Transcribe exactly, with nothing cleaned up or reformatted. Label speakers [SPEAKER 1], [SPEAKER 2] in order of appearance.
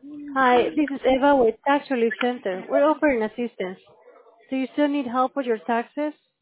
[SPEAKER 1] Hi, this is Eva with Tax Relief Center. We're offering assistance. Do you still need help with your taxes?